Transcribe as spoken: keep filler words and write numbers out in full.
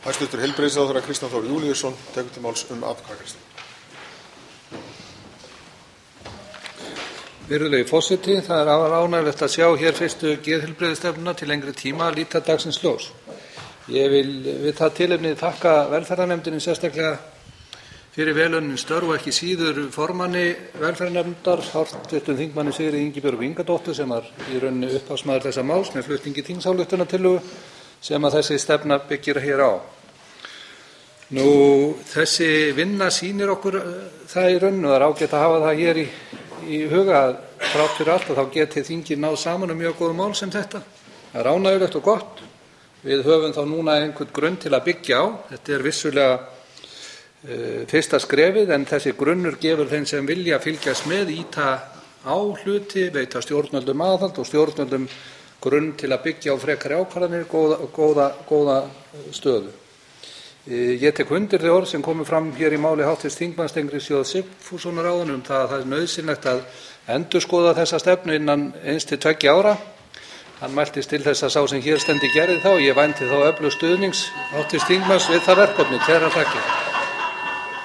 Hæstvirtur heilbrigðisráðherra Kristján Þór Júlíusson tekur til máls um atkvæðagreiðslu. Virðulegi forseti, það er afar ánægjulegt að sjá hér fyrstu geðheilbrigðisstefnuna til lengri tíma líta dagsins ljós. Ég vil við það tilefni þakka velferðarnefndinni sérstaklega fyrir velunnin störf og ekki síður formanni velferðarnefndar, háttvirtum þingmanni Sigríði Ingibjörgu Ingadóttur, sem var í rauninni upphafsmaður þessa máls með flutningi þingsályktunartillögu sem að þessi stefna byggir hér á. Nú, þessi vinna sýnir okkur það í rauninni, það er ágætt að hafa það hér í, í huga að þrátt fyrir allt að þá geti þingið náð saman um mjög góð mál sem þetta. Það er ánægjulegt og gott. Við höfum þá núna einhvern grunn til að byggja á. Þetta er vissulega uh, fyrsta skrefið, en þessi grunnur gefur þeim sem vilja fylgjast með ýta á hluti, veita stjórnvöldum aðhald og stjórnvöldum grunn til að byggja á frekari ákvarðanir, góða, góða, góða stöðu. Ég tek undir þau orð sem komu fram hér í máli háttvirts þingmanns Steingríms J Sigfússonar áðan um það að það er nauðsynlegt að endurskoða þessa stefnu innan eins til tveggja ára. Hann mæltist til þess að sá sem hér stendur gerði þá. Ég vænti þá öflugs stuðnings háttvirts þingmanns við það verkefni. Kærar þakkir.